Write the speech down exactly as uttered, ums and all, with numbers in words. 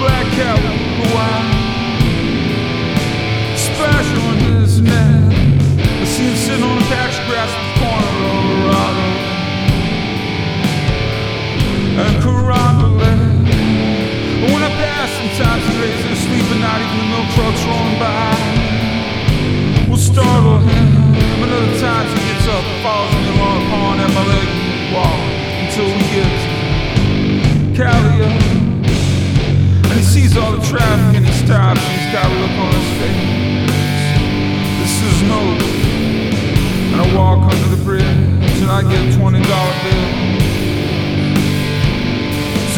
black cat with blue eyes, special in his neck. I see him sitting on a patch of grass in the corner of Colorado and Carambole. When I pass, sometimes he lays in sleep at night, even the milk trucks rolling by will startle him. And other times he gets up, follows me along the pond at my leg, and we walk until we get to Calia. And he sees all the traffic and he stops and he's got a look on his face. This is no. And I walk under the bridge and I get a twenty dollar bill.